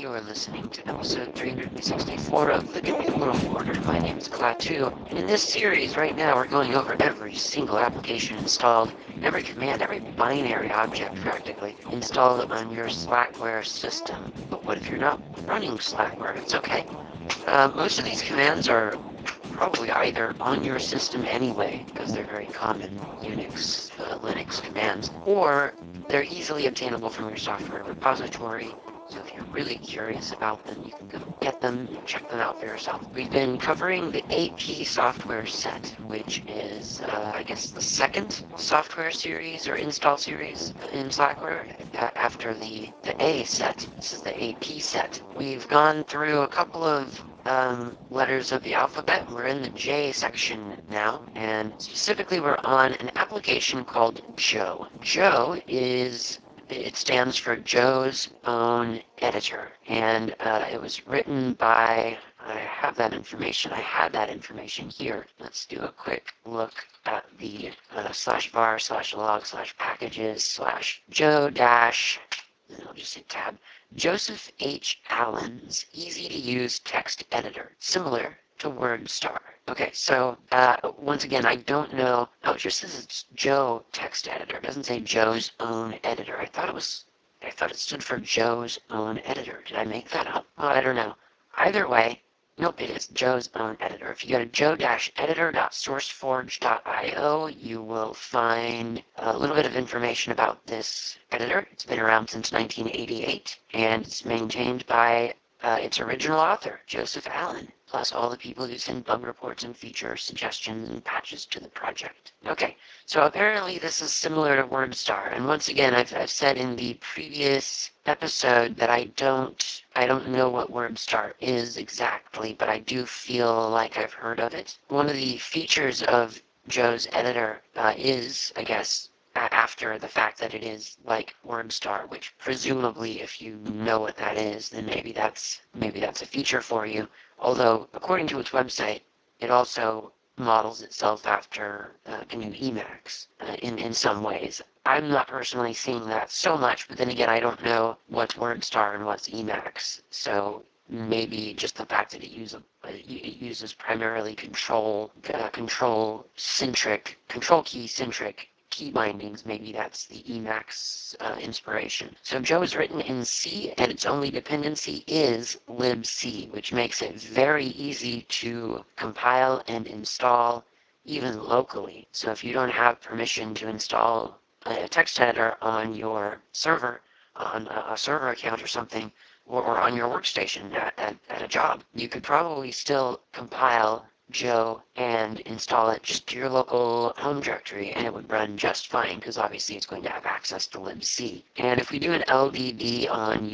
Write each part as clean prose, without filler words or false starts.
You are listening to episode 364 of the Give Me a Little Order. My name is Klaatu, and in this series right now we're going over every single application installed, every command, every binary object practically, installed on your Slackware system. But what if you're not running Slackware? It's okay. Most of these commands are probably either on your system anyway, because they're very common Unix, Linux commands, or they're easily obtainable from your software repository. So if you're really curious about them, you can go get them, check them out for yourself. We've been covering the AP software set, which is, I guess, the second software series or install series in Slackware after the A set. This is the AP set. We've gone through a couple of letters of the alphabet. We're in the J section now, and specifically we're on an application called Joe. Joe it stands for Joe's Own Editor, and it was written by, I had that information here. Let's do a quick look at the /var/log/packages/Joe dash, and I'll just hit tab. Joseph H. Allen's easy-to-use text editor, similar to WordStar. Okay, so once again, I don't know. Oh, it just says it's Joe text editor. It doesn't say Joe's Own Editor. I thought it stood for Joe's Own Editor. Did I make that up? Oh, I don't know. Either way, nope, it is Joe's Own Editor. If you go to joe-editor.sourceforge.io, you will find a little bit of information about this editor. It's been around since 1988, and it's maintained by its original author, Joseph Allen, plus all the people who send bug reports and feature suggestions and patches to the project. Okay, so apparently this is similar to WordStar, and once again, I've said in the previous episode that I don't know what WordStar is exactly, but I do feel like I've heard of it. One of the features of Joe's editor is, I guess, after the fact that it is like WordStar, which presumably if you know what that is, then maybe that's a feature for you. Although, according to its website, it also models itself after GNU Emacs in some ways. I'm not personally seeing that so much, but then again, I don't know what's WordStar and what's Emacs, so maybe just the fact that it uses primarily control key centric key bindings, maybe that's the Emacs inspiration. So Joe is written in C, and its only dependency is libc, which makes it very easy to compile and install even locally. So if you don't have permission to install a text editor on your server, on a server account or something, or on your workstation at a job, you could probably still compile Joe and install it just to your local home directory, and it would run just fine because obviously it's going to have access to libc. And if we do an LDD on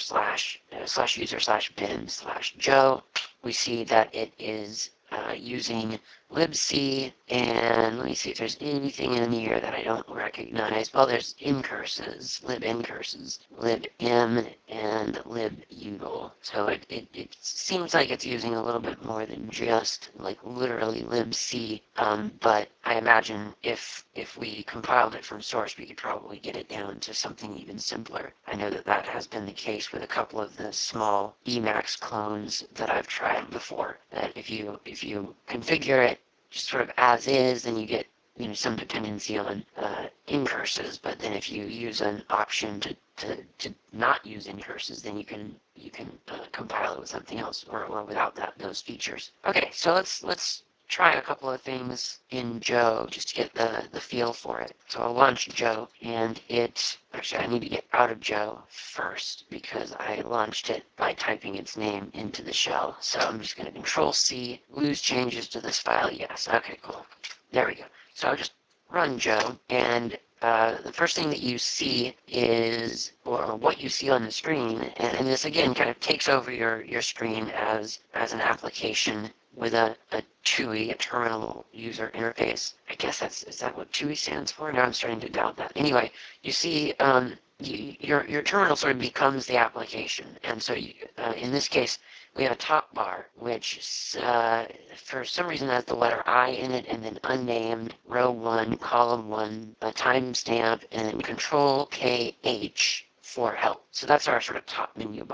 user/bin/Joe, we see that it is using libc, and let me see if there's anything in here that I don't recognize. Well, there's incurses, libincurses, libm, and libugle. So it seems like it's using a little bit more than just like literally libc, but I imagine if we compiled it from source, we could probably get it down to something even simpler. I know that has been the case with a couple of the small Emacs clones that I've tried before, that if you configure it just sort of as is, then you get some dependency on incurses, but then if you use an option to not use incurses, then you can compile it with something else or without those features. Okay, so let's try a couple of things in Joe just to get the feel for it. So I'll launch Joe, and actually I need to get out of Joe first because I launched it by typing its name into the shell. So I'm just going to Control-C, lose changes to this file, yes. Okay, cool. There we go. So I'll just run Joe, and the first thing that you see is, or what you see on the screen, and this again kind of takes over your screen as an application with a TUI, a terminal user interface. I guess is that what TUI stands for? Now I'm starting to doubt that. Anyway, you see your terminal sort of becomes the application, and so in this case, we have a top bar, which for some reason has the letter I in it, and then unnamed, row 1, column 1, a timestamp, and then Control-KH for help. So that's our sort of top menu bar.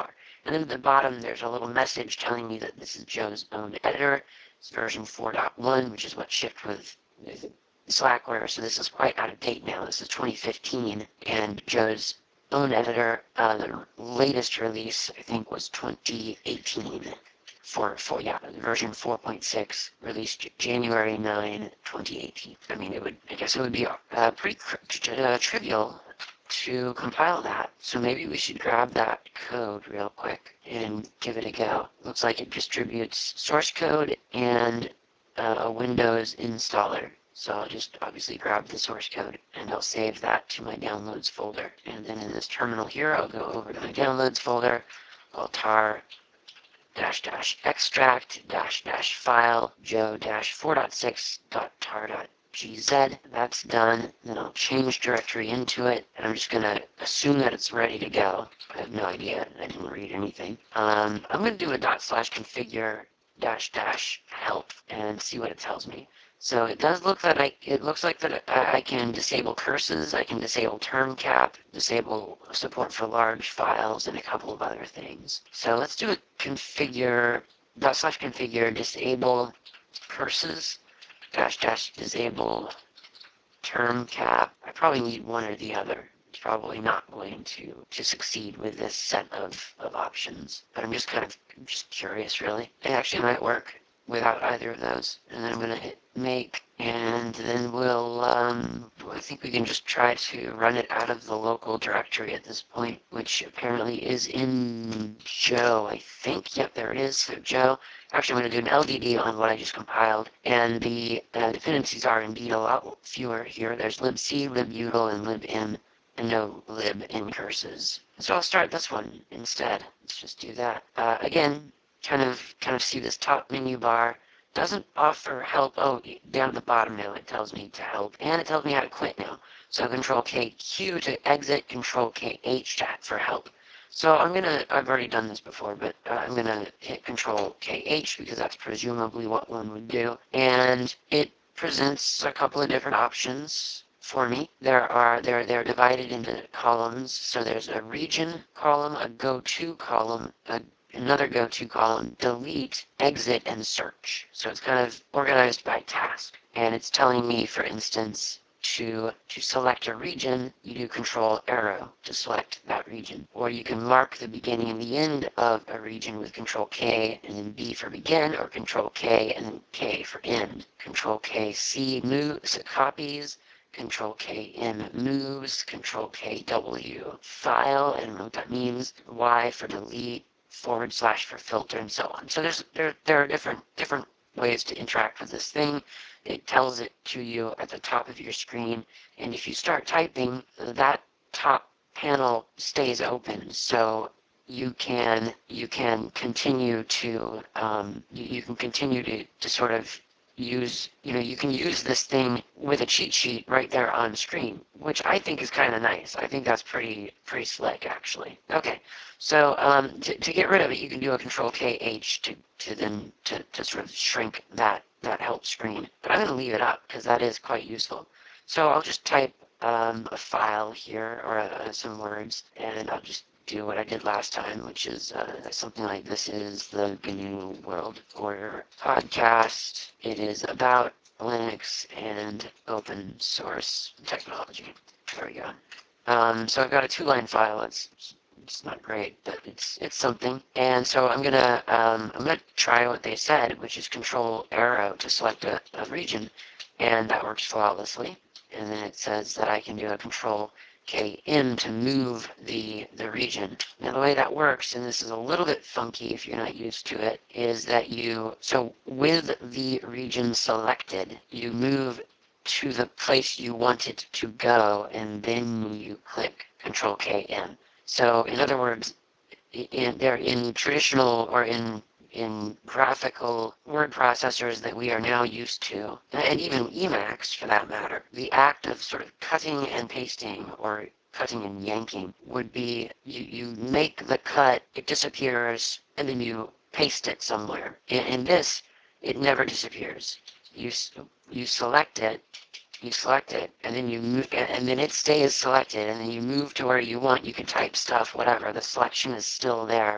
And then at the bottom, there's a little message telling me that this is Joe's own editor. It's version 4.1, which is what shipped with Slackware, so this is quite out of date now. This is 2015, and Joe's own editor, the latest release, I think, was 2018 for version 4.6, released January 9, 2018. I mean, I guess it would be pretty trivial to compile that. So maybe we should grab that code real quick and give it a go. Looks like it distributes source code and a Windows installer. So I'll just obviously grab the source code and I'll save that to my downloads folder. And then in this terminal here, I'll go over to my downloads folder. I'll tar extract file joe 4.6.tar.gz. That's done. Then I'll change directory into it, and I'm just going to assume that it's ready to go. I have no idea. I didn't read anything. I'm going to do a /configure help and see what it tells me. So it does look that it looks like that I can disable curses, I can disable term cap, disable support for large files, and a couple of other things. So let's do a configure /configure disable curses disable term cap. I probably need one or the other. It's probably not going to succeed with this set of options. But I'm just curious, really. It actually might work without either of those. And then I'm going to hit make, and then we'll, I think we can just try to run it out of the local directory at this point, which apparently is in Joe, I think. Yep, there it is. So Joe. Actually, I'm going to do an LDD on what I just compiled, and the dependencies are indeed a lot fewer here. There's libc, libutil, and libim, and no libin curses. So I'll start this one instead. Let's just do that. Again, kind of see this top menu bar. Doesn't offer help. Oh, down at the bottom now it tells me to help, and it tells me how to quit now. So Control KQ to exit, Control KH for help. So I've already done this before, but I'm gonna hit Control KH because that's presumably what one would do, and it presents a couple of different options for me. They're divided into columns. So there's a region column, a go-to column, another go-to column, delete, exit, and search. So it's kind of organized by task, and it's telling me, for instance, to select a region, you do Control arrow to select that region. Or you can mark the beginning and the end of a region with Control K and then B for begin, or Control K and then K for end. Control K C moves, copies, Control K M moves, Control K W file, I don't know what that means, Y for delete, / for filter, and so on. So there are different ways to interact with this thing. It tells it to you at the top of your screen, and if you start typing, that top panel stays open, so you can continue to sort of use, you can use this thing with a cheat sheet right there on screen, which I think is kind of nice. I think that's pretty slick, actually. Okay, so to get rid of it, you can do a Control KH to sort of shrink that help screen. But I'm going to leave it up because that is quite useful. So I'll just type a file here, or some words, and I'll just do what I did last time, which is something like, this is the GNU World Order podcast. It is about Linux and open source technology. There we go. So I've got a 2-line file. It's not great, but it's something. And so I'm gonna try what they said, which is Control arrow to select a region, and that works flawlessly. And then it says that I can do a Control KM to move the region. Now the way that works, and this is a little bit funky if you're not used to it, is that so with the region selected, you move to the place you want it to go, and then you click Control KM. So in other words, in traditional, or in graphical word processors that we are now used to, and even Emacs for that matter, the act of sort of cutting and pasting, or cutting and yanking, would be you make the cut, it disappears, and then you paste it somewhere. In this, it never disappears. You select it, and then you move, and then it stays selected, and then you move to where you want. You can type stuff, whatever. The selection is still there,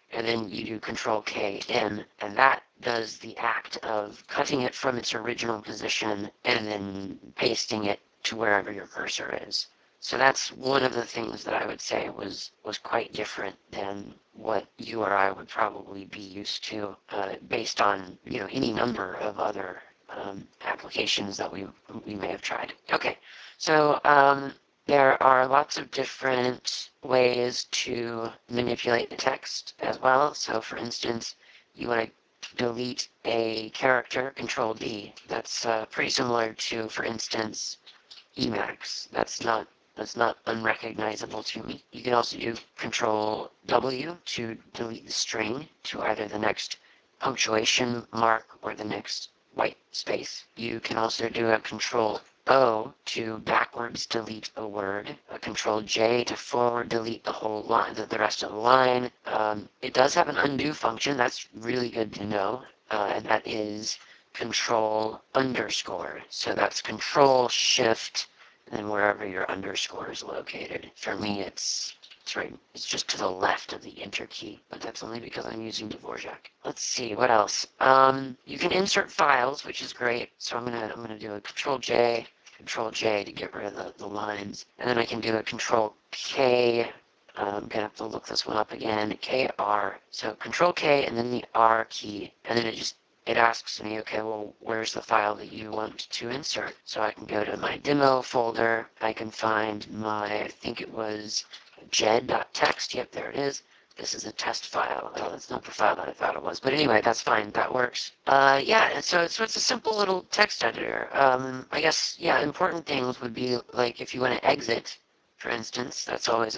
and then you do Control K in, and that does the act of cutting it from its original position and then pasting it to wherever your cursor is. So that's one of the things that I would say was quite different than what you or I would probably be used to, based on any number of other applications that we may have tried. Okay, so there are lots of different ways to manipulate the text as well. So for instance, you want to delete a character, Control D. That's pretty similar to, for instance, Emacs. That's not unrecognizable to me. You can also do Control W to delete the string to either the next punctuation mark or the next white space. You can also do a Control O to backwards delete a word, a Control J to forward delete the whole line, the rest of the line. It does have an undo function. That's really good to know, and that is Control underscore. So that's Control Shift and then wherever your underscore is located. For me, it's right. It's just to the left of the enter key, but that's only because I'm using Dvorak. Let's see what else. You can insert files, which is great. So I'm gonna do a Control J to get rid of the lines, and then I can do a Control K. I'm gonna have to look this one up again. KR. So Control K and then the R key, and then it asks me, okay, well, where's the file that you want to insert? So I can go to my demo folder. I can find my, I think it was jed.txt. Yep, there it is. This is a test file. Oh, that's not the file that I thought it was. But anyway, that's fine. That works. Yeah, so it's a simple little text editor. I guess, yeah, important things would be like if you want to exit, for instance, that's always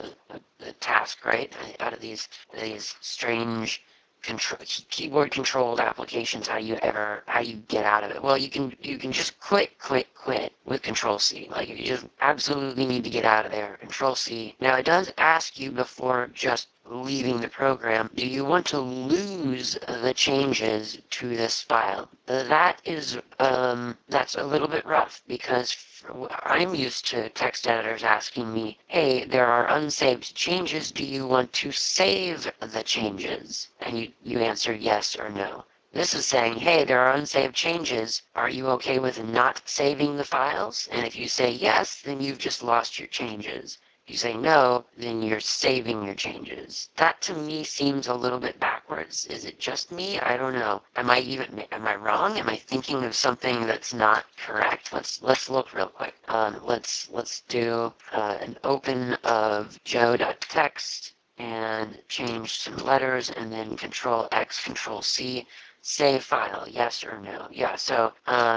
a task, right? Out of these strange keyboard controlled applications, how you get out of it. Well, you can just quit with Control C. Like if you just absolutely need to get out of there, Control C. Now it does ask you before just leaving the program, do you want to lose the changes to this file? That's a little bit rough because I'm used to text editors asking me, hey, there are unsaved changes, do you want to save the changes? And you answer yes or no. This is saying, hey, there are unsaved changes, are you okay with not saving the files? And if you say yes, then you've just lost your changes. If you say no, then you're saving your changes. That to me seems a little bit backwards. Is it just me? I don't know. Am I wrong? Am I thinking of something that's not correct? Let's look real quick. Let's do an open of joe.txt and change some letters and then Control X, Control C, save file, yes or no. Yeah, so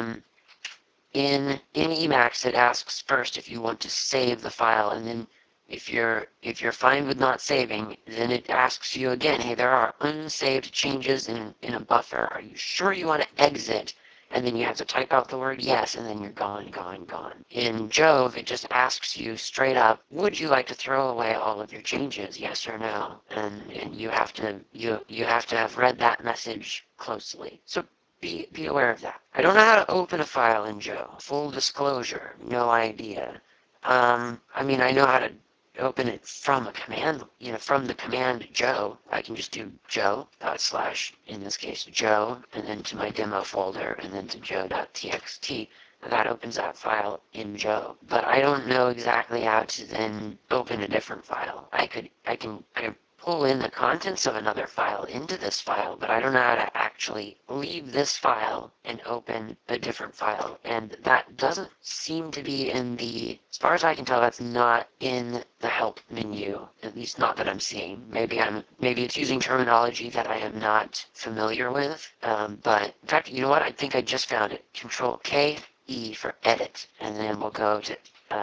in Emacs it asks first if you want to save the file, and then if you're fine with not saving, then it asks you again, hey, there are unsaved changes in a buffer. Are you sure you want to exit? And then you have to type out the word yes, and then you're gone. In Jove, it just asks you straight up, would you like to throw away all of your changes, yes or no? And you have to have read that message closely. So be aware of that. I don't know how to open a file in Joe. Full disclosure, no idea. I mean, I know how to open it from a command, from the command Joe. I can just do Joe / in this case Joe, and then to my demo folder, and then to joe.txt. That opens that file in Joe. But I don't know exactly how to then open a different file. I can pull in the contents of another file into this file, but I don't know how to actually leave this file and open a different file. And that doesn't seem to be in the, as far as I can tell, that's not in the help menu, at least not that I'm seeing. Maybe it's using terminology that I am not familiar with. But in fact, you know what? I think I just found it. Control K, E for edit, and then we'll go to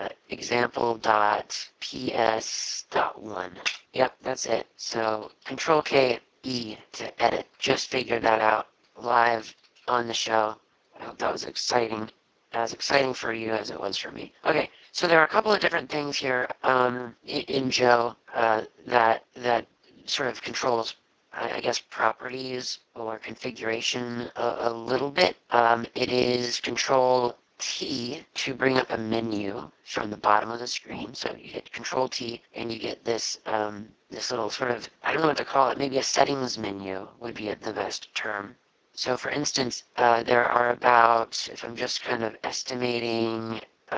example.ps.1. Yep, that's it. So Control K, E to edit. Just figured that out live on the show. I hope that was exciting. As exciting for you as it was for me. Okay, so there are a couple of different things here in Joe that sort of controls, I guess, properties or configuration a little bit. It is Control T to bring up a menu from the bottom of the screen. So you hit Control T and you get this this little sort of, I don't know what to call it, maybe a settings menu would be the best term. So for instance, there are about, if I'm just kind of estimating,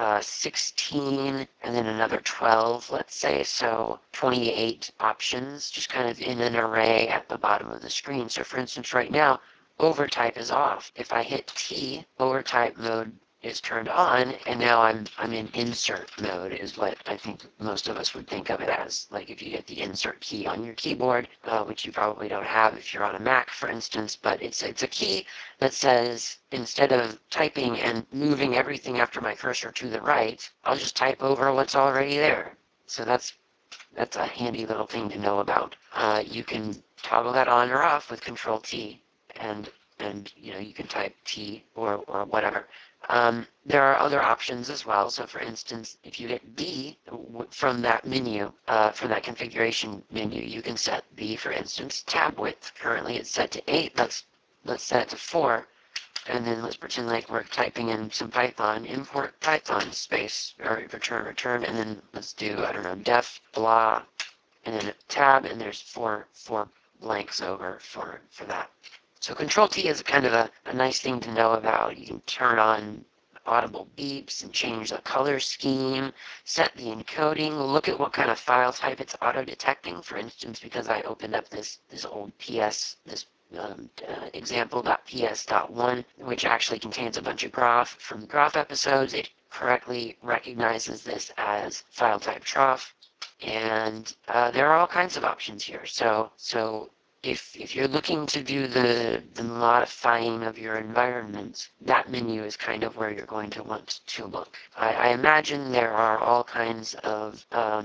16 and then another 12, let's say, so 28 options just kind of in an array at the bottom of the screen. So for instance, right now, overtype is off. If I hit T, overtype mode is turned on, and now I'm in insert mode is what I think most of us would think of it as. Like if you hit the insert key on your keyboard, which you probably don't have if you're on a Mac, for instance, but it's a key that says, instead of typing and moving everything after my cursor to the right, I'll just type over what's already there. So that's a handy little thing to know about. You can toggle that on or off with Control T, and you know, you can type T or whatever. There are other options as well. So for instance, if you hit B from that menu, from that configuration menu, you can set B, for instance, tab width. Currently it's set to 8. Let's set it to 4. And then let's pretend like we're typing in some Python, import Python space, or return, and then let's do, I don't know, def blah, and then a tab, and there's four blanks over for that. So Control T is kind of a nice thing to know about. You can turn on audible beeps and change the color scheme, set the encoding, look at what kind of file type it's auto-detecting. For instance, because I opened up this old PS, this example.ps.1, which actually contains a bunch of graph from the graph episodes, it correctly recognizes this as file type trough. And there are all kinds of options here. So if you're looking to do the modifying of your environment, that menu is kind of where you're going to want to look. I imagine there are all kinds of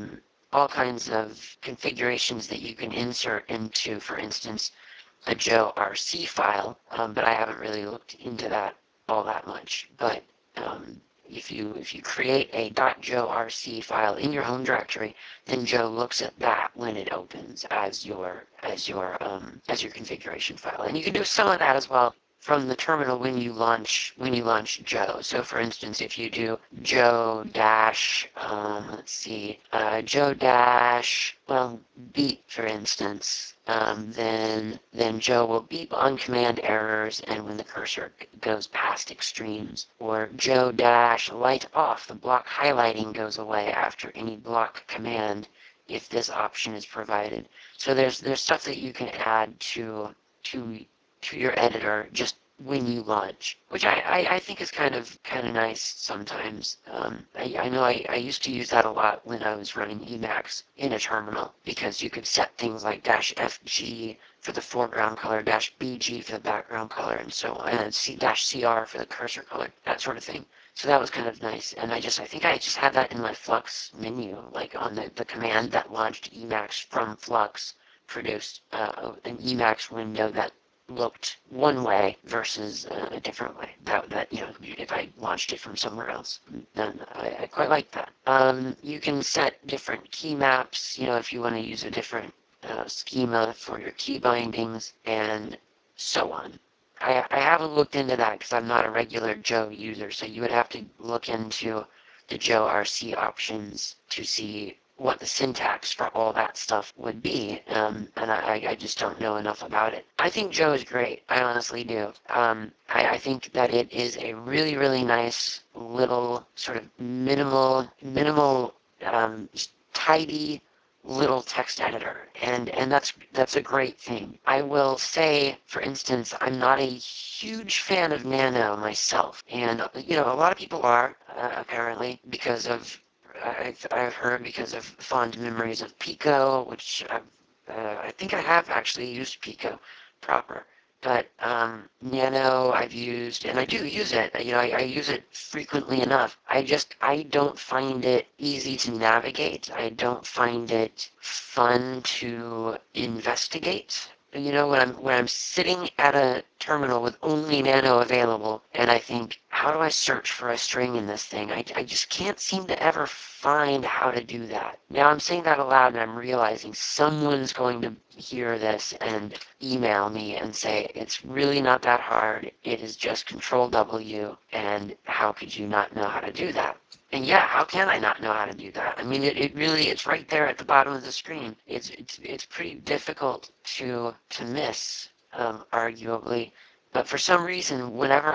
configurations that you can insert into, for instance, a Joe RC file, but I haven't really looked into that all that much. But if you create a .joe RC file in your home directory, then Joe looks at that when it opens as your configuration file, and you can do some of that as well from the terminal when you launch Joe. So for instance, if you do Joe dash, let's see, Joe dash, well, beep, for instance, then Joe will beep on command errors and when the cursor goes past extremes. Or Joe dash light off, the block highlighting goes away after any block command if this option is provided. So there's stuff that you can add to your editor just when you launch, which I think is kind of nice sometimes. I know I used to use that a lot when I was running Emacs in a terminal, because you could set things like -FG for the foreground color, -BG for the background color, and so on, and -CR for the cursor color, that sort of thing. So that was kind of nice, and I think I just had that in my Flux menu, like on the command that launched Emacs from Flux produced an Emacs window that looked one way versus a different way. That you know, if I launched it from somewhere else, then I quite like that. You can set different key maps, you know, if you want to use a different schema for your key bindings, and so on. I haven't looked into that because I'm not a regular Joe user, so you would have to look into the Joe RC options to see what the syntax for all that stuff would be, and I just don't know enough about it. I think Joe is great. I honestly do. I think that it is a really, really nice little sort of minimal, tidy little text editor, and that's a great thing. I will say, for instance, I'm not a huge fan of Nano myself, and you know, a lot of people are apparently, because of I've heard, because of fond memories of Pico, which I think I have actually used Pico proper. But Nano I've used, and I do use it. You know, I use it frequently enough. I don't find it easy to navigate. I don't find it fun to investigate. You know, when I'm sitting at a terminal with only Nano available, and I think, how do I search for a string in this thing? I just can't seem to ever find how to do that. Now I'm saying that aloud and I'm realizing someone's going to hear this and email me and say, it's really not that hard. It is just Control W, and how could you not know how to do that? And yeah, how can I not know how to do that? I mean, it really, it's right there at the bottom of the screen. It's pretty difficult to miss, arguably. But for some reason,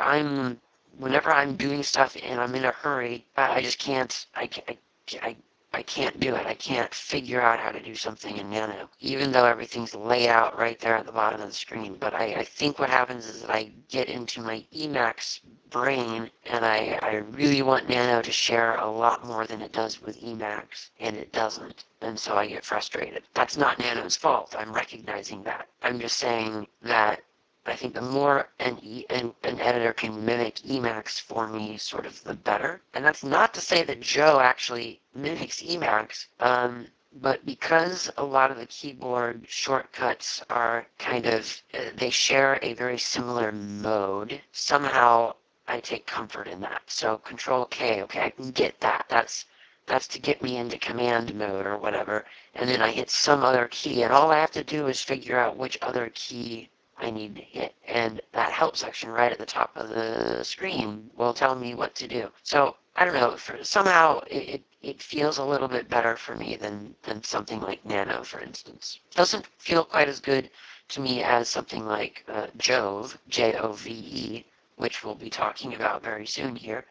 whenever I'm doing stuff and I'm in a hurry, I just can't, I, I can't do it. I can't figure out how to do something in Nano, even though everything's laid out right there at the bottom of the screen. But I think what happens is that I get into my Emacs brain, and I really want Nano to share a lot more than it does with Emacs, and it doesn't. And so I get frustrated. That's not Nano's fault. I'm recognizing that. I'm just saying that I think the more an editor can mimic Emacs for me, sort of the better. And that's not to say that Joe actually mimics Emacs, but because a lot of the keyboard shortcuts are kind of, they share a very similar mode, somehow I take comfort in that. So Control K, okay, I can get that. That's to get me into command mode or whatever. And then I hit some other key, and all I have to do is figure out which other key I need to hit, and that help section right at the top of the screen will tell me what to do. So I don't know, somehow it feels a little bit better for me than something like Nano, for instance. It doesn't feel quite as good to me as something like Jove, Jove, which we'll be talking about very soon here,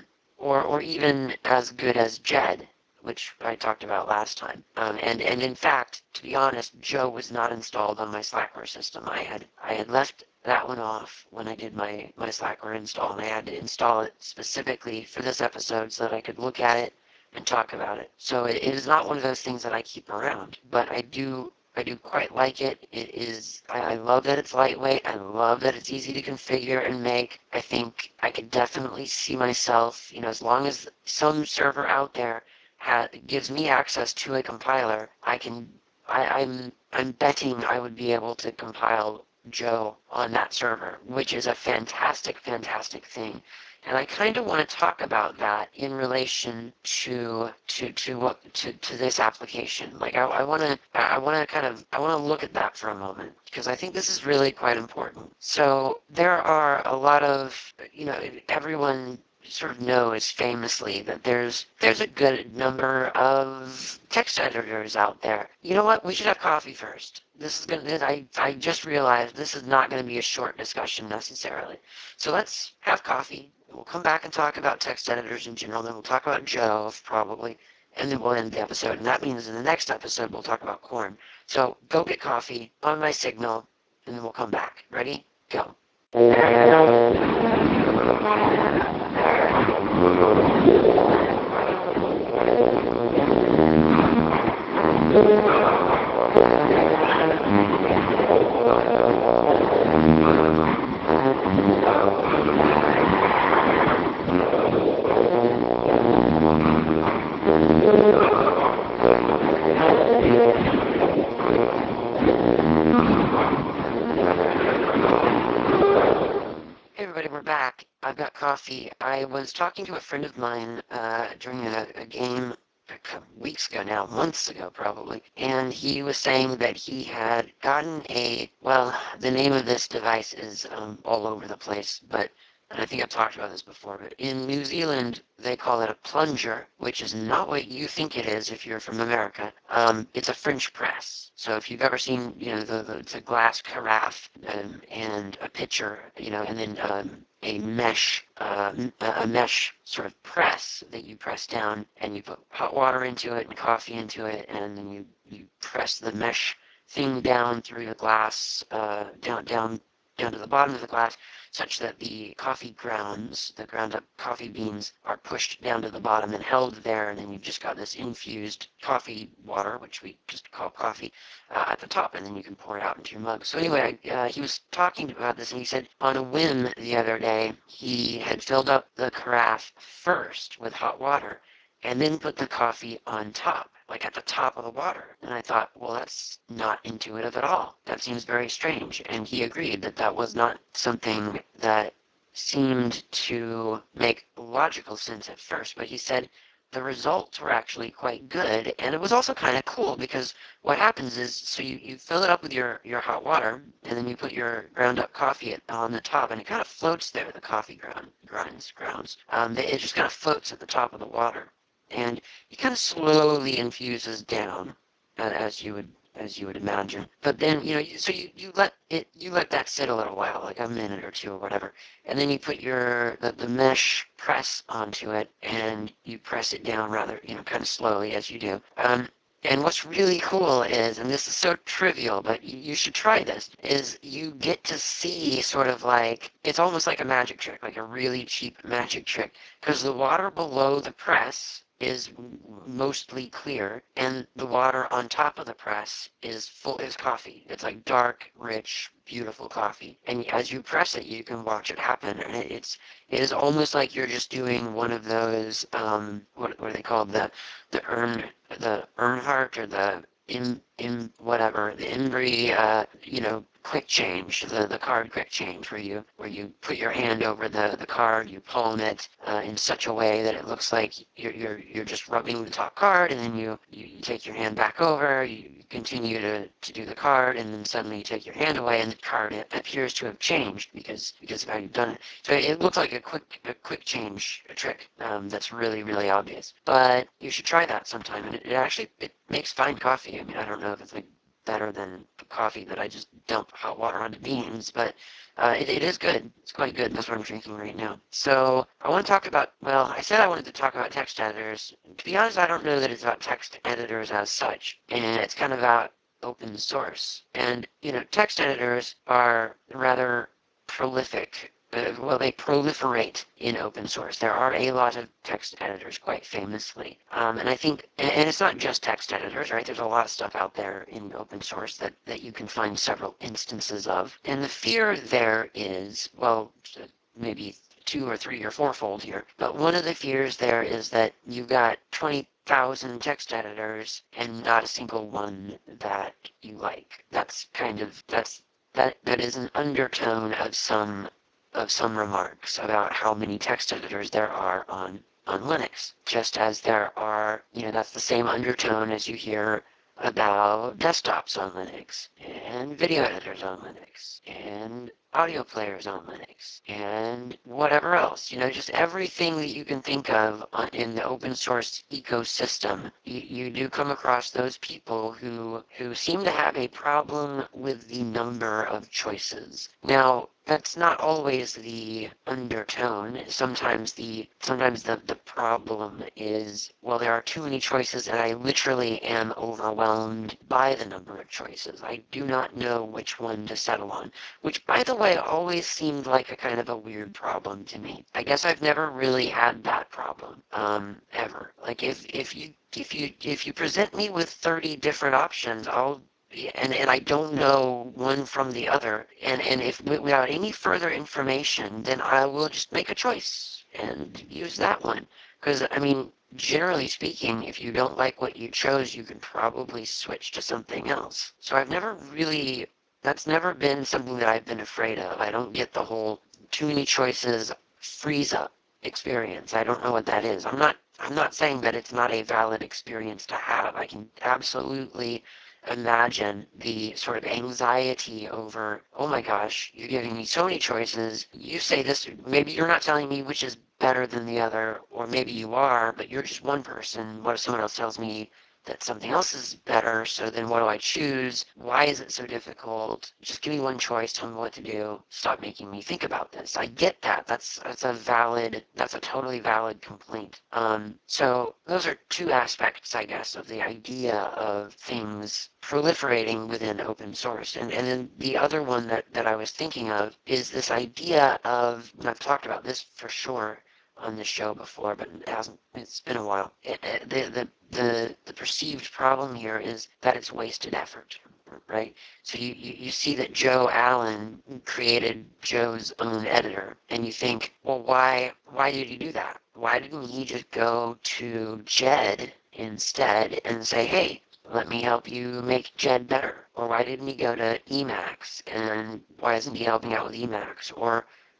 or even as good as Jed, which I talked about last time. And in fact, to be honest, Joe was not installed on my Slackware system. I had left that one off when I did my Slackware install, and I had to install it specifically for this episode so that I could look at it and talk about it. So it is not one of those things that I keep around, but I do quite like it. I love that it's lightweight. I love that it's easy to configure and make. I think I could definitely see myself, as long as some server out there gives me access to a compiler, I'm betting I would be able to compile Joe on that server, which is a fantastic, fantastic thing. And I kind of want to talk about that in relation to this application. Like I want to look at that for a moment, because I think this is really quite important. So there are a lot of, everyone sort of knows famously that there's a good number of text editors out there. You know what? We should have coffee first. I just realized this is not gonna be a short discussion necessarily. So let's have coffee. We'll come back and talk about text editors in general. Then we'll talk about Jove probably, and then we'll end the episode. And that means in the next episode we'll talk about corn. So go get coffee on my signal, and then we'll come back. Ready? Go. Hey everybody, we're back. I've got coffee. I was talking to a friend of mine during a game a couple weeks ago now, months ago probably, and he was saying that he had gotten the name of this device is all over the place, but and I think I've talked about this before, but in New Zealand, they call it a plunger, which is not what you think it is if you're from America. It's a French press. So if you've ever seen, the glass carafe and a pitcher, and then a mesh sort of press that you press down, and you put hot water into it and coffee into it, and then you press the mesh thing down through the glass, down to the bottom of the glass, such that the coffee grounds, the ground up coffee beans, are pushed down to the bottom and held there, and then you've just got this infused coffee water, which we just call coffee, at the top, and then you can pour it out into your mug. So anyway, he was talking about this, and he said on a whim the other day, he had filled up the carafe first with hot water, and then put the coffee on top, like at the top of the water. And I thought, well, that's not intuitive at all. That seems very strange. And he agreed that that was not something that seemed to make logical sense at first, but he said the results were actually quite good, and it was also kind of cool because what happens is, so you fill it up with your hot water, and then you put your ground up coffee on the top, and it kind of floats there, the coffee grounds. It just kind of floats at the top of the water, and it kind of slowly infuses down, as you would imagine. But then, so you let that sit a little while, like a minute or two or whatever, and then you put the mesh press onto it, and you press it down rather, kind of slowly as you do. And what's really cool is, and this is so trivial, but you should try this, is you get to see sort of like, it's almost like a magic trick, like a really cheap magic trick, because the water below the press is mostly clear, and the water on top of the press is coffee. It's like dark, rich, beautiful coffee. And as you press it, you can watch it happen, and it is almost like you're just doing one of those what are they called, the Earnhardt or the in whatever the Embry quick change, the card quick change, where you put your hand over the card, you palm it in such a way that it looks like you're just rubbing the top card, and then you take your hand back over, you continue to do the card, and then suddenly you take your hand away, and the card appears to have changed because of how you've done it. So it looks like a quick change trick that's really, really obvious. But you should try that sometime, and it makes fine coffee. I mean, I don't know if it's like better than the coffee that I just dump hot water onto beans, but it is good. It's quite good. That's what I'm drinking right now. So I want to talk about, well, I said I wanted to talk about text editors. To be honest, I don't know that it's about text editors as such, and it's kind of about open source. And, text editors are rather prolific. Well, they proliferate in open source. There are a lot of text editors, quite famously. And I think, and it's not just text editors, right? There's a lot of stuff out there in open source that you can find several instances of. And the fear there is, well, maybe two or three or fourfold here. But one of the fears there is that you've got 20,000 text editors and not a single one that you like. That is an undertone of some remarks about how many text editors there are on Linux. Just as there are, that's the same undertone as you hear about desktops on Linux, and video editors on Linux, and audio players on Linux, and whatever else. Just everything that you can think of in the open source ecosystem. You do come across those people who seem to have a problem with the number of choices. Now, that's not always the undertone. Sometimes the problem is, well, there are too many choices and I literally am overwhelmed by the number of choices. I do not know which one to settle on, which, by the way, always seemed like a kind of a weird problem to me. I guess I've never really had that problem, ever. Like if you present me with 30 different options, and I don't know one from the other, and if without any further information, then I will just make a choice and use that one. Because, I mean, generally speaking, if you don't like what you chose, you can probably switch to something else. So that's never been something that I've been afraid of. I don't get the whole too many choices freeze up experience. I don't know what that is. I'm not saying that it's not a valid experience to have. I can absolutely imagine the sort of anxiety over, oh my gosh, you're giving me so many choices. You say this, maybe you're not telling me which is better than the other, or maybe you are, but you're just one person. What if someone else tells me that something else is better, so then what do I choose? Why is it so difficult? Just give me one choice, tell me what to do. Stop making me think about this. I get that. That's a totally valid complaint. So those are two aspects, I guess, of the idea of things proliferating within open source. And then the other one that I was thinking of is this idea of, and I've talked about this for sure on this show before, but it's been a while. The perceived problem here is that it's wasted effort, right? So you see that Joe Allen created Joe's own editor, and you think, well, why did he do that? Why didn't he just go to Jed instead and say, hey, let me help you make Jed better? Or why didn't he go to Emacs, and why isn't he helping out with Emacs? Or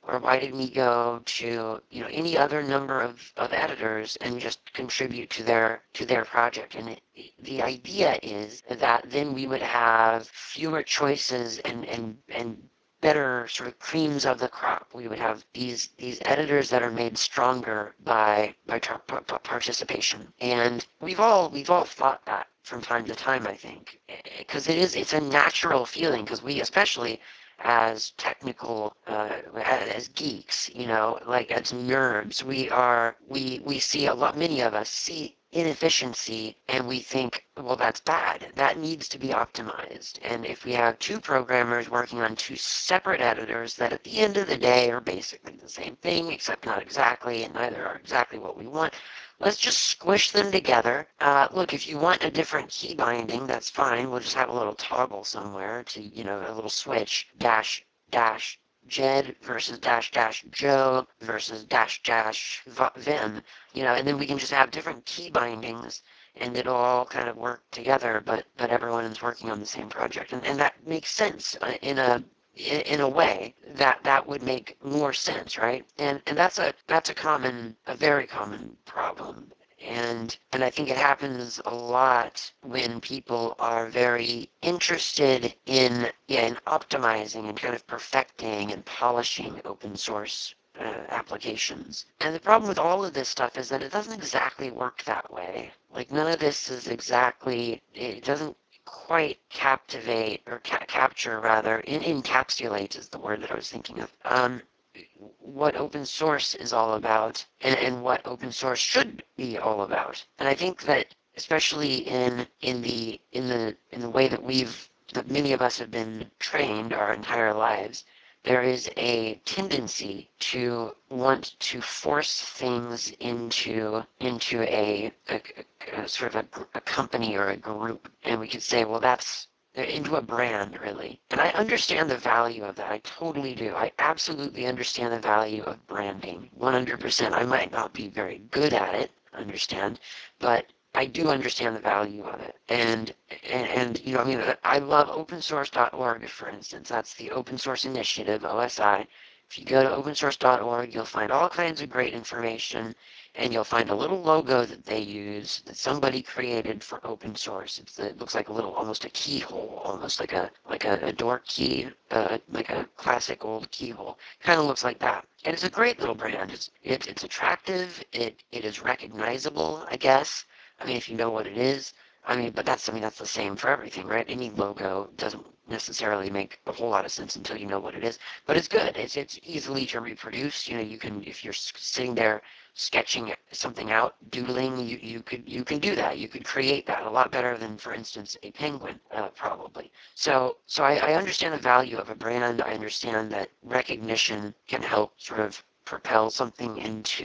or why didn't we go to, any other number of editors and just contribute to their project? And the idea is that then we would have fewer choices and better sort of creams of the crop. We would have these editors that are made stronger by participation, and we've all thought that from time to time, I think, because it's a natural feeling, because we, especially as technical, as geeks, like as nerds, we see a lot, many of us see inefficiency and we think, well, that's bad. That needs to be optimized. And if we have two programmers working on two separate editors that at the end of the day are basically the same thing, except not exactly, and neither are exactly what we want, let's just squish them together. Look, if you want a different key binding, that's fine. We'll just have a little toggle somewhere to, a little switch, dash, dash, Jed versus dash dash Joe versus dash dash Vim, and then we can just have different key bindings and it'll all kind of work together, but everyone is working on the same project. And that makes sense in a way that would make more sense, right? And that's a very common problem. And I think it happens a lot when people are very interested in optimizing and kind of perfecting and polishing open source applications. And the problem with all of this stuff is that it doesn't exactly work that way. Like none of this is exactly, it doesn't quite captivate or capture rather, encapsulate is the word that I was thinking of. What open source is all about, and what open source should be all about. And I think that especially in the way that many of us have been trained our entire lives, there is a tendency to want to force things into a sort of a company or a group, and we could say, well, that's into a brand, really. And I understand the value of that. I totally do. I absolutely understand the value of branding. 100%. I might not be very good at it, understand, but I do understand the value of it. And I mean, I love opensource.org, for instance. That's the Open Source Initiative, OSI. If you go to opensource.org, you'll find all kinds of great information, and you'll find a little logo that they use that somebody created for open source. It looks like almost a keyhole, almost like a door key, like a classic old keyhole. Kind of looks like that. And it's a great little brand. It's attractive. It is recognizable, I guess. I mean, if you know what it is. But that's the same for everything, right? Any logo doesn't necessarily make a whole lot of sense until you know what it is. But it's good. It's easily to reproduce. You can, if you're sitting there sketching something out, doodling, you can do that. You could create that a lot better than, for instance, a penguin, probably. So I understand the value of a brand. I understand that recognition can help sort of propel something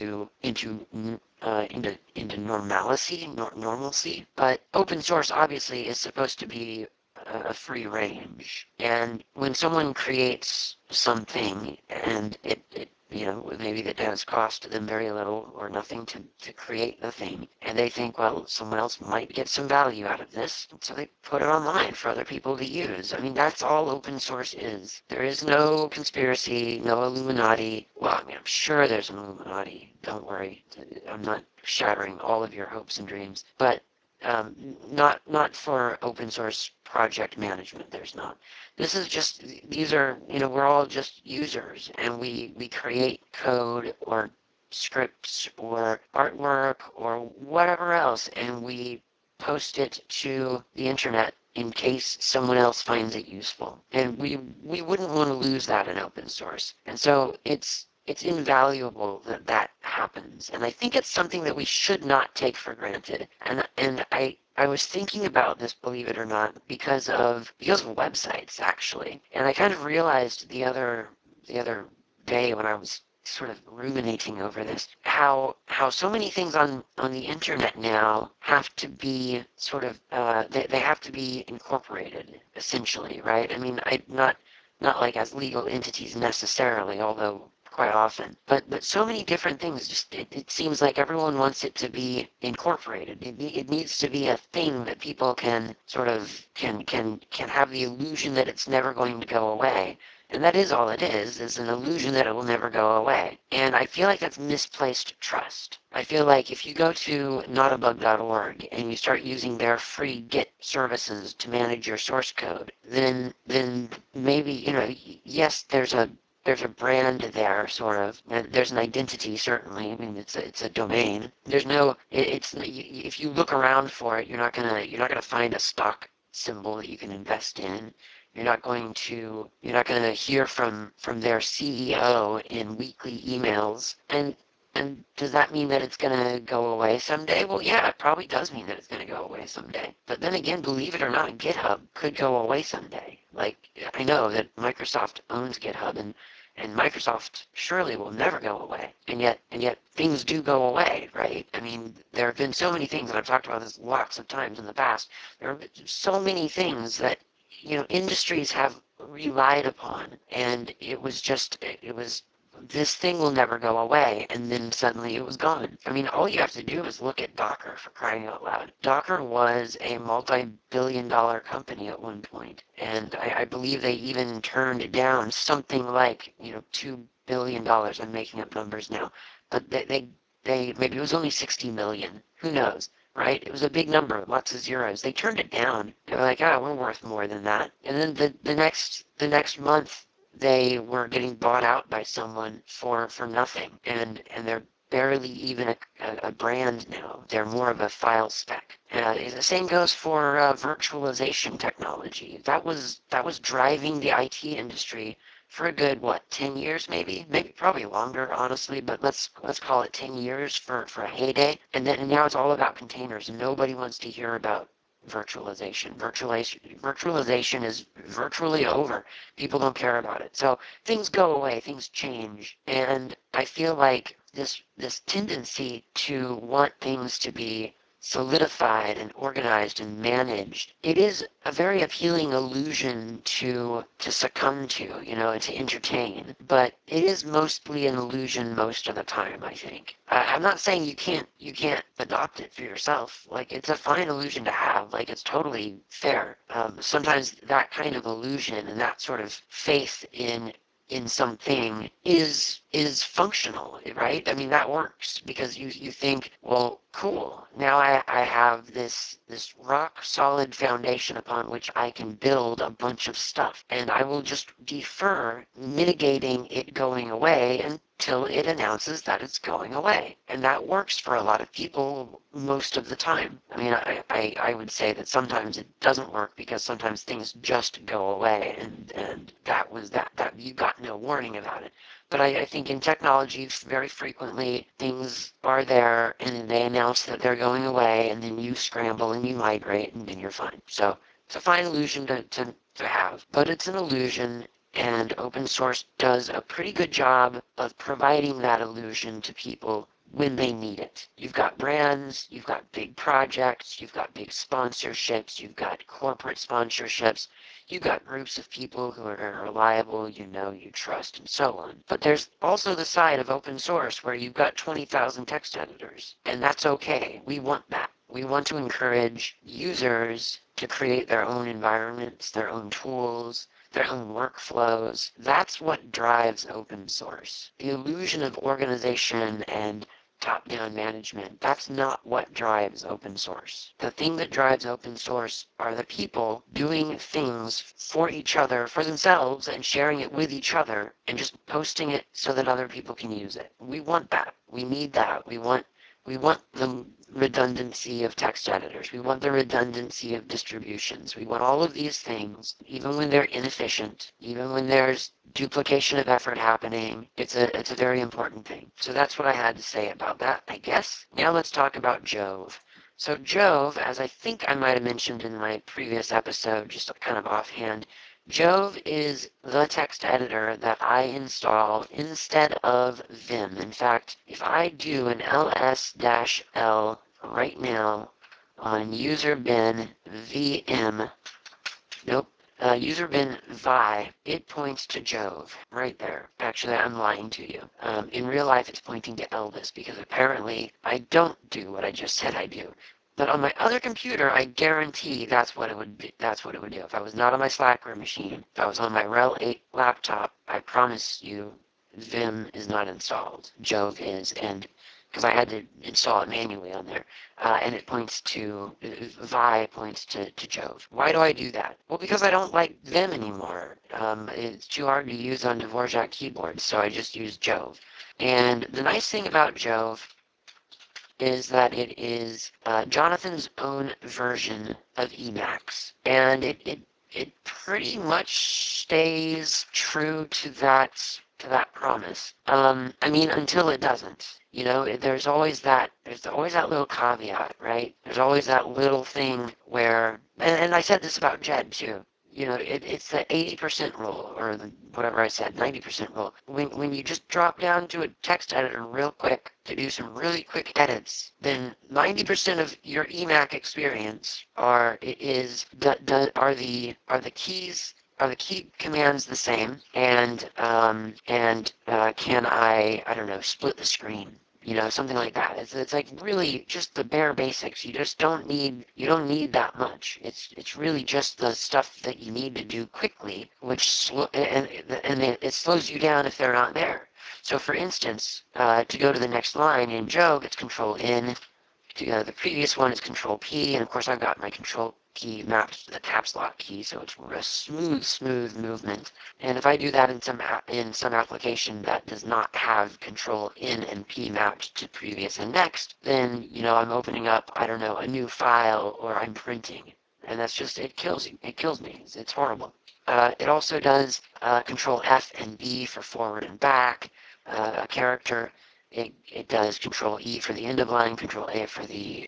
into normalcy. But open source obviously is supposed to be a free range. And when someone creates something and it maybe that does cost them very little or nothing to create the thing, and they think, well, someone else might get some value out of this, so they put it online for other people to use. I mean, that's all open source is. There is no conspiracy, no Illuminati. Well, I mean, I'm sure there's an Illuminati. Don't worry. I'm not shattering all of your hopes and dreams, but not for open source project management. There's not. This is just, these are, we're all just users, and we create code or scripts or artwork or whatever else, and we post it to the internet in case someone else finds it useful. And we wouldn't want to lose that in open source. And so it's invaluable that that happens. And I think it's something that we should not take for granted. And I was thinking about this, believe it or not, because of websites, actually. And I kind of realized the other day when I was sort of ruminating over this, how so many things on the internet now have to be sort of they have to be incorporated, essentially, right? I mean, not like as legal entities necessarily, although quite often. But so many different things. Just it seems like everyone wants it to be incorporated. It needs to be a thing that people can sort of can have the illusion that it's never going to go away. And that is all it is an illusion that it will never go away. And I feel like that's misplaced trust. I feel like if you go to notabug.org and you start using their free Git services to manage your source code, then maybe, yes, there's a brand there, sort of. There's an identity, certainly. I mean, it's a domain. There's no, it's if you look around for it, you're not gonna find a stock symbol that you can invest in. You're not going to hear from their CEO in weekly emails. And does that mean that it's going to go away someday? Well, yeah, it probably does mean that it's going to go away someday. But then again, believe it or not, GitHub could go away someday. Like, I know that Microsoft owns GitHub, and Microsoft surely will never go away. And yet things do go away, right? I mean, there have been so many things, and I've talked about this lots of times in the past. There have been so many things that industries have relied upon, and it was this thing will never go away, and then suddenly it was gone. I mean, all you have to do is look at Docker, for crying out loud. Docker was a multi-billion-dollar company at one point, and I believe they even turned down something like, $2 billion. I'm making up numbers now, but they maybe it was only 60 million. Who knows? Right? It was a big number, lots of zeros. They turned it down. They were like, we're worth more than that. And then the next month, they were getting bought out by someone for nothing, and they're barely even a brand now. They're more of a file spec. The same goes for virtualization technology. That was driving the IT industry for a good 10 years, maybe probably longer, honestly, but let's call it 10 years for a heyday. And now it's all about containers, and nobody wants to hear about virtualization is virtually over. People don't care about it. So things go away, things change, and I feel like this tendency to want things to be solidified and organized and managed, it is a very appealing illusion to succumb to entertain. But it is mostly an illusion most of the time, I think. I'm not saying you can't adopt it for yourself. Like, it's a fine illusion to have. Like, it's totally fair. Sometimes that kind of illusion and that sort of faith in something is functional, right? I mean, that works because you think, well, cool. Now I have this rock solid foundation upon which I can build a bunch of stuff, and I will just defer mitigating it going away until it announces that it's going away. And that works for a lot of people most of the time. I mean, I would say that sometimes it doesn't work because sometimes things just go away, and that was that you got no warning about it. But I think in technology, very frequently things are there and they announce that they're going away, and then you scramble and you migrate, and then you're fine. So it's a fine illusion to have, but it's an illusion, and open source does a pretty good job of providing that illusion to people when they need it. You've got brands, you've got big projects, you've got big sponsorships, you've got corporate sponsorships, you've got groups of people who are reliable, you trust, and so on. But there's also the side of open source where you've got 20,000 text editors, and that's okay. We want that. We want to encourage users to create their own environments, their own tools, their own workflows. That's what drives open source. The illusion of organization and top-down management, that's not what drives open source. The thing that drives open source are the people doing things for each other, for themselves, and sharing it with each other, and just posting it so that other people can use it. We want that. We need that. We want the redundancy of text editors. We want the redundancy of distributions. We want all of these things, even when they're inefficient, even when there's duplication of effort happening. It's a very important thing. So that's what I had to say about that, I guess. Now let's talk about Jove. So Jove, as I think I might have mentioned in my previous episode, just kind of offhand, Jove is the text editor that I install instead of Vim. In fact, if I do an ls-l right now on user bin vm, nope, user bin vi, it points to Jove, right there. Actually, I'm lying to you. In real life, it's pointing to Elvis, because apparently I don't do what I just said I do. But on my other computer, I guarantee that's what it would be, that's what it would do. If I was not on my Slackware machine, if I was on my RHEL 8 laptop, I promise you Vim is not installed. Jove is, and because I had to install it manually on there, and it points to, Vi points to Jove. Why do I do that? Well, because I don't like Vim anymore. It's too hard to use on Dvorak keyboards, so I just use Jove. And the nice thing about Jove is that it is Jonathan's own version of Emacs, and it pretty much stays true to that promise. I mean, until it doesn't. You know, there's always that little caveat, right? There's always that little thing where, and I said this about Jed too. You know, it's the 80% rule, or whatever I said, 90% rule. When you just drop down to a text editor real quick to do some really quick edits, then 90% of your Emac experience are the key commands the same, and can I don't know, split the screen, you know, something like that. It's like really just the bare basics. You don't need that much. It's really just the stuff that you need to do quickly, and it slows you down if they're not there. So for instance, to go to the next line in Jove, it's Control N. The previous one is Control P, and of course I've got my Control key mapped to the caps lock key, so it's a smooth movement. And if I do that in some application that does not have Control N and P mapped to previous and next, then you know I'm opening up, I don't know, a new file, or I'm printing, and that's just, it kills you. It kills me. It's horrible. It also does Control F and B for forward and back. A character, it does Control E for the end of line, Control A for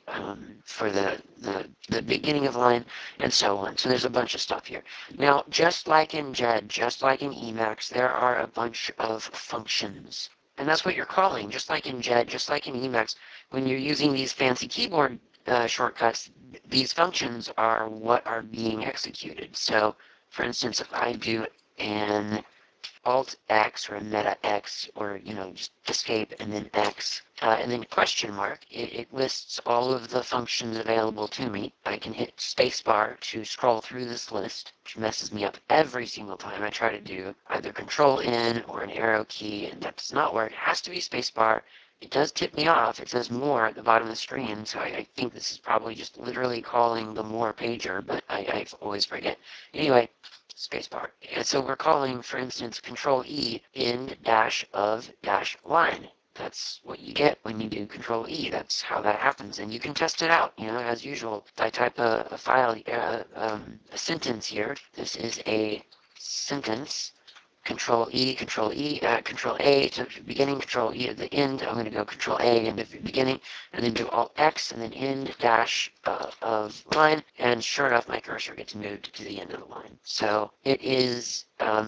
the beginning of line, and so on. So there's a bunch of stuff here. Now, just like in Jed, just like in Emacs, there are a bunch of functions. And that's what you're calling, just like in Jed, just like in Emacs. When you're using these fancy keyboard shortcuts, these functions are what are being executed. So, for instance, if I do an Alt X or a Meta X, or you know, just escape and then X, and then question mark, it lists all of the functions available to me. I can hit spacebar to scroll through this list, which messes me up every single time I try to do either Control N or an arrow key, and that does not work. It has to be spacebar. It does tip me off. It says more at the bottom of the screen, so I think this is probably just literally calling the more pager, but I always forget. Anyway, spacebar. And so we're calling, for instance, Control E in dash of dash line. That's what you get when you do Control E. That's how that happens, and you can test it out. You know, as usual. I type a file, a sentence here. This is a sentence. Control E, Control E, Control A to the beginning, Control E at the end. I'm going to go Control A into the beginning, and then do Alt X, and then end dash of line, and sure enough, my cursor gets moved to the end of the line. So it is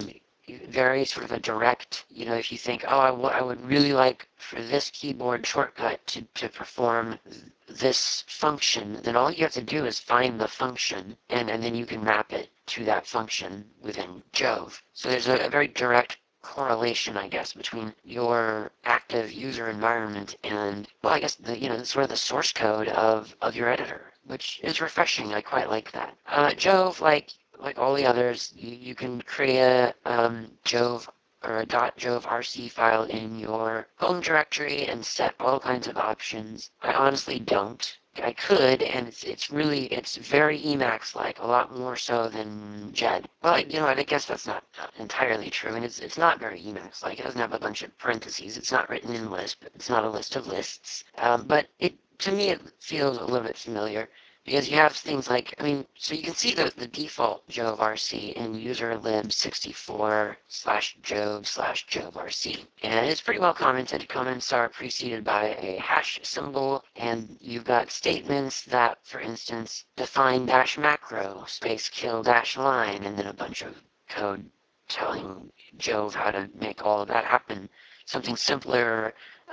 very sort of a direct, you know, if you think, oh, I would really like for this keyboard shortcut to perform this function, then all you have to do is find the function, and then you can map it to that function within Jove. So there's a very direct correlation, I guess, between your active user environment and, well, I guess the, you know, sort of the source code of your editor, which is refreshing. I quite like that. Jove, like all the others, you can create a Jove or a .jovrc file in your home directory and set all kinds of options. I honestly don't. I could, and it's very Emacs-like, a lot more so than Jed. Well, you know, I guess that's not entirely true, and it's not very Emacs-like. It doesn't have a bunch of parentheses. It's not written in Lisp. It's not a list of lists. But to me, it feels a little bit familiar, because you have things like, I mean, so you can see the default Jove RC in userlib 64 /Jove /Jove RC. And it's pretty well commented. Comments are preceded by a hash symbol, and you've got statements that, for instance, define dash macro, space kill dash line, and then a bunch of code telling Jove how to make all of that happen. Something simpler,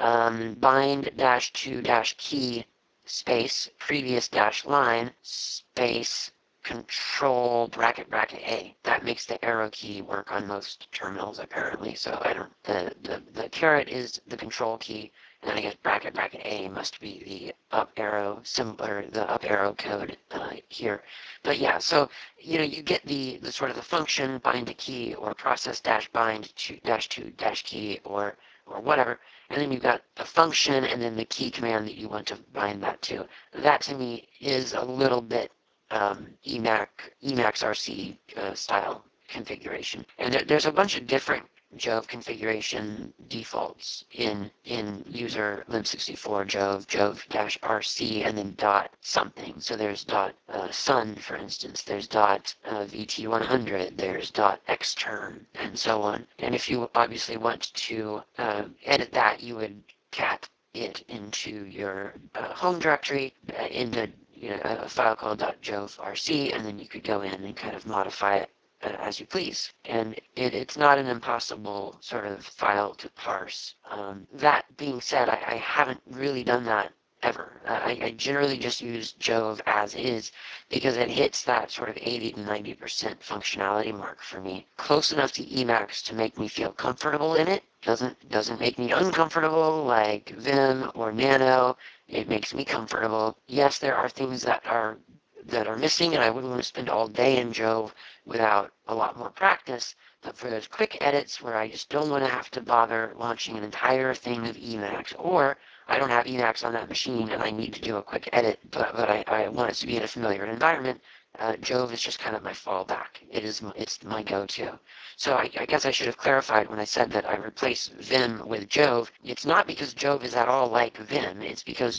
bind dash to dash key space previous dash line space Control bracket bracket A. That makes the arrow key work on most terminals apparently. So I don't. The caret is the control key, and then I guess bracket bracket A must be the up arrow symbol or the up arrow code here. But yeah, so you get the sort of the function bind to key or process dash bind to dash key or whatever, and then you've got a function and then the key command that you want to bind that to. That to me is a little bit Emacs RC style configuration. And there's a bunch of different Jove configuration defaults in user lim64 Jove-RC, and then dot something. So there's dot sun, for instance. There's dot VT100. There's dot xterm, and so on. And if you obviously want to edit that, you would cat it into your home directory, into a file called .jove-rc, and then you could go in and kind of modify it as you please. And it's not an impossible sort of file to parse. That being said, I haven't really done that ever. I generally just use Jove as is because it hits that sort of 80 to 90% functionality mark for me. Close enough to Emacs to make me feel comfortable in it. Doesn't make me uncomfortable like Vim or Nano. It makes me comfortable. Yes, there are things that are missing, and I wouldn't want to spend all day in Jove without a lot more practice. But for those quick edits where I just don't want to have to bother launching an entire thing of Emacs, or I don't have Emacs on that machine and I need to do a quick edit, but I want it to be in a familiar environment, Jove is just kind of my fallback. It's my go-to. So I guess I should have clarified when I said that I replace Vim with Jove. It's not because Jove is at all like Vim. It's because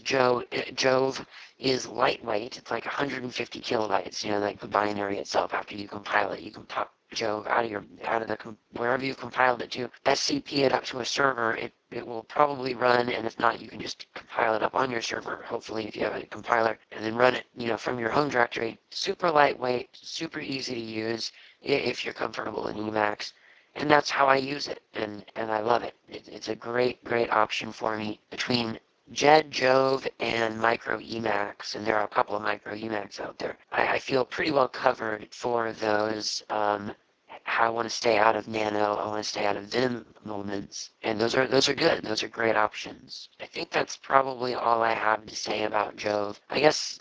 Jove is lightweight. It's like 150 kilobytes. Like the binary itself. After you compile it, you can pop Jove out of the wherever you compiled it to, SCP it up to a server. It will probably run, and if not, you can just compile it up on your server, hopefully if you have a compiler, and then run it, from your home directory. Super lightweight, super easy to use if you're comfortable in Emacs. And that's how I use it, and I love it. It's a great option for me between Jed, Jove, and Micro Emacs, and there are a couple of Micro Emacs out there. I feel pretty well covered for those. How I want to stay out of Nano, I want to stay out of Vim moments, and those are good. Those are great options. I think that's probably all I have to say about Jove. I guess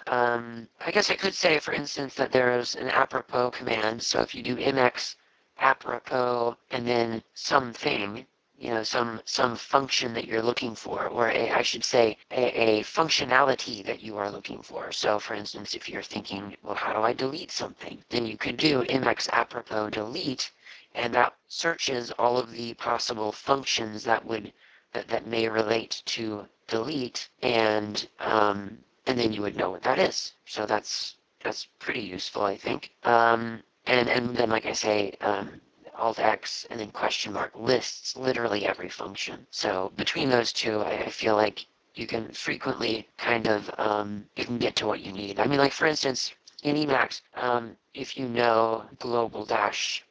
I could say, for instance, that there's an apropos command. So if you do mx apropos and then something, some function that you're looking for, or I should say a functionality that you are looking for. So for instance, if you're thinking, well, how do I delete something? Then you could do mx apropos delete, and that searches all of the possible functions that may relate to delete, and then you would know what that is. So that's pretty useful, I think. And then, like I say, Alt X and then question mark lists literally every function. So between those two, I feel like you can frequently kind of, you can get to what you need. I mean, like for instance, in Emacs, if you know global dash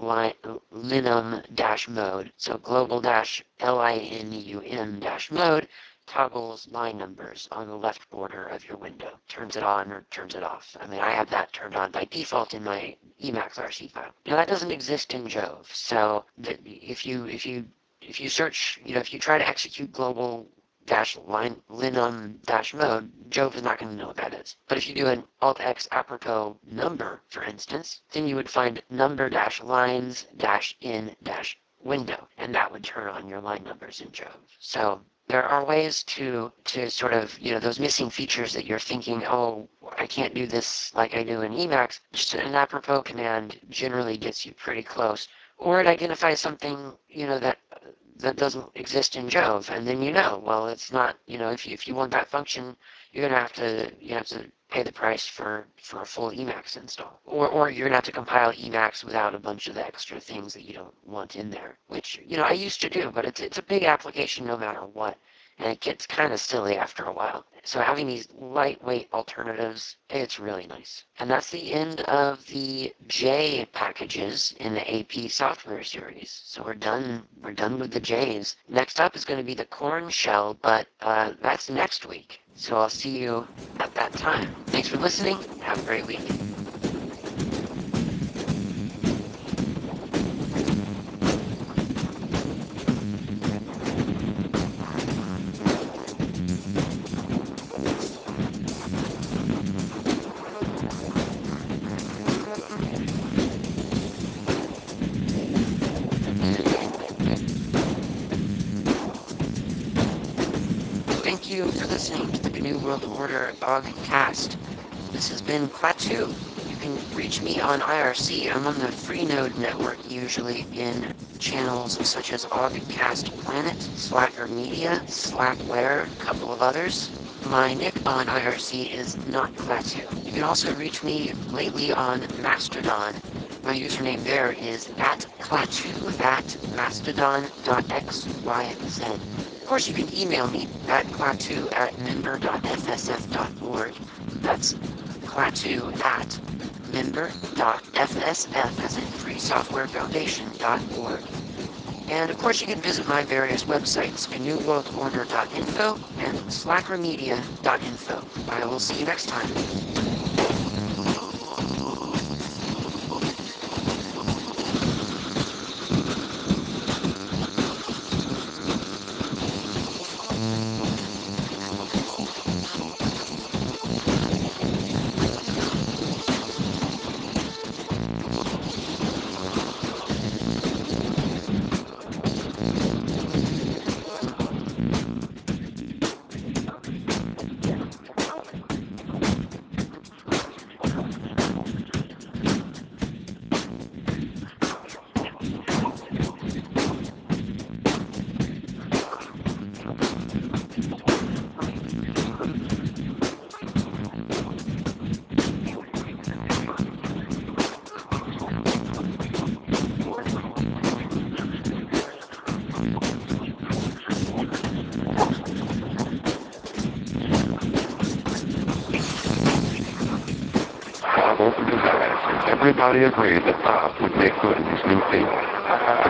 linum dash mode, so global dash linum dash mode toggles line numbers on the left border of your window, turns it on or turns it off. I mean, I have that turned on by default in my Emacs RC file. Now that doesn't exist in Jove, so if you search, if you try to execute global dash linum dash mode, Jove is not going to know what that is. But if you do an alt X apropos number, for instance, then you would find number dash lines dash in dash window, and that would turn on your line numbers in Jove. So there are ways to sort of, those missing features that you're thinking, oh, I can't do this like I do in Emacs. Just an apropos command generally gets you pretty close. Or it identifies something, that doesn't exist in Jove, and then well, it's not, if you want that function, you're gonna have to pay the price for a full Emacs install, or you're gonna have to compile Emacs without a bunch of the extra things that you don't want in there, which I used to do, but it's a big application no matter what, and it gets kind of silly after a while. So having these lightweight alternatives, it's really nice. And that's the end of the J packages in the AP software series. So we're done with the J's. Next up is going to be the Corn shell, but that's next week. So I'll see you at that time. Thanks for listening. Have a great week. you for listening to the GNU World Order Ogcast. This has been Klaatu. You can reach me on IRC. I'm on the Freenode network, usually in channels such as Ogcast Planet, Slacker Media, Slackware, a couple of others. My nick on IRC is not Klaatu. You can also reach me lately on Mastodon. My username there is @Klaatu at mastodon.xyz. Of course, you can email me at klaatu at member.fsf.org. That's klaatu at member.fsf as in freesoftwarefoundation.org. And of course, you can visit my various websites, GNUWorldOrder.info and slackermedia.info. I will see you next time. Everybody agreed that Bob would make good his new theme.